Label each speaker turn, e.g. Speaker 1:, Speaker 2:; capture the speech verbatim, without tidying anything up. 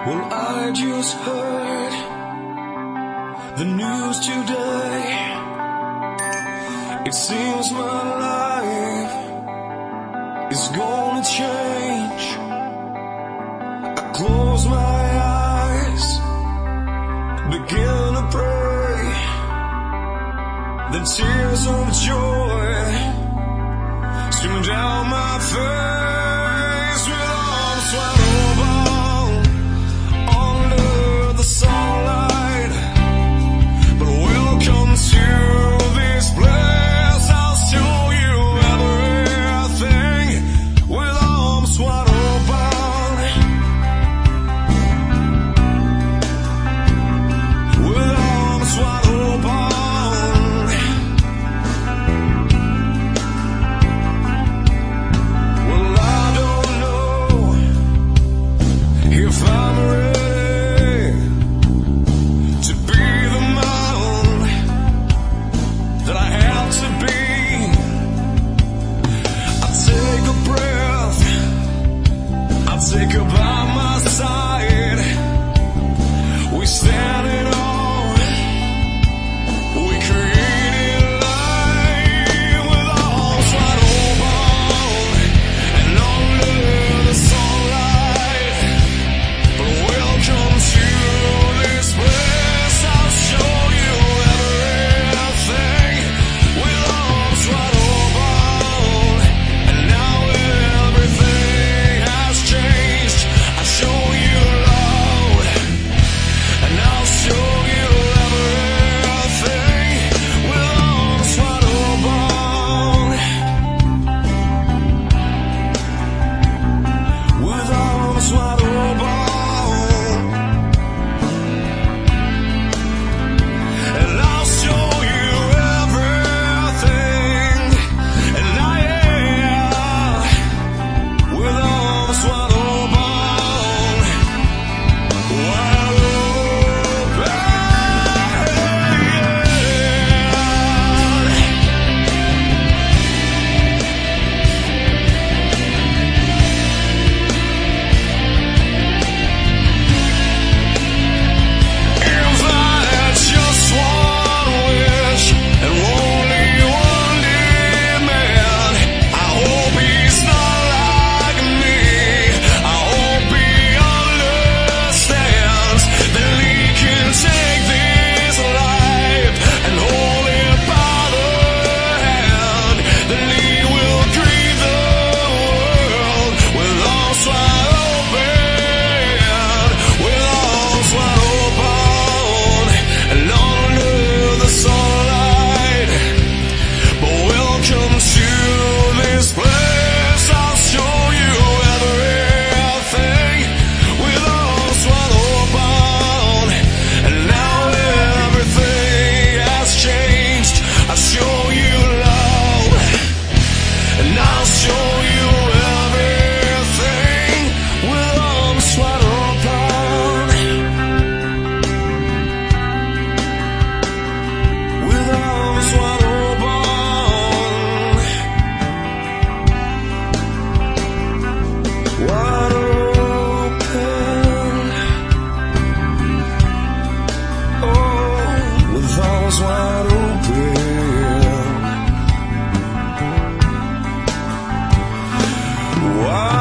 Speaker 1: Well, I just heard the news today. It seems my life is gonna change. I close my eyes, begin to pray. Then tears of joy streaming down my face. With arms wide open under the sunlight. But welcome to this place. I'll show you everything. With arms wide open. With arms wide open. If I'm ready to be the man that I have to be, I'll take a breath, I'll take her by my side. We stand it on, we created life with arms wide open and under the sunlight. Welcome to this place. I'll show you everything with arms wide open. And now everything has changed. I'll show you love, and I'll show you everything with arms wide open. With arms wide open. Wide open. Wide